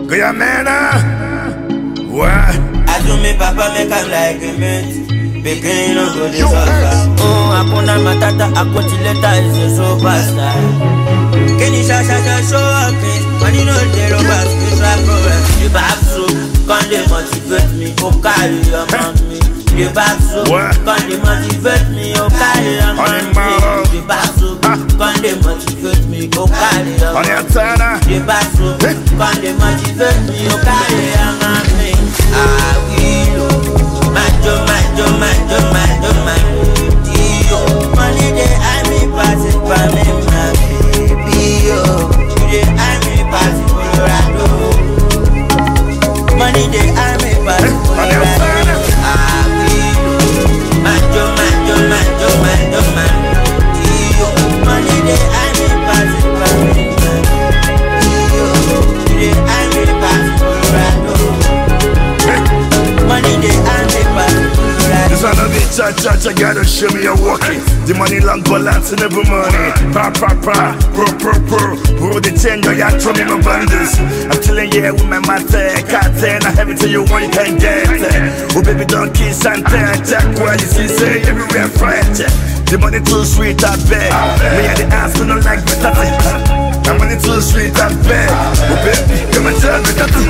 Guyamena. What? I do me papa make am like a mate. Picking no go this offer. Oh, Akuna Matata, Akotileta is a superstar. Can you show up, please? Money no zero back, it's like problem. The back so, can they motivate me? Oh, carry your mommy. The back so, can they motivate me? Oh, carry your mommy. The back so, can they motivate me? Oh, carry your mommy. The back so, can they motivate me? Oh, carry your mommy. I will. Majo. Money they I me pass it by me, my baby, yo. Today I me pass it Colorado. Money they I me pass it Colorado. I will. Majo. Money they I me pass it by me, my baby, yo. Today I me pass it Colorado. Money they I me pass it Colorado. This one of the church, I gotta show me you're walking. The money long balance in every money. Bro, the change, you got throw me my bundles. I'm chilling here with my master, can't tell, I have it till you want, you can't get it. Oh baby, don't kiss and tell, check where you see, say everywhere French. The money too sweet, I bet. Me and the ass, we don't like better. The money too sweet, I bet. Oh baby, come and tell me that.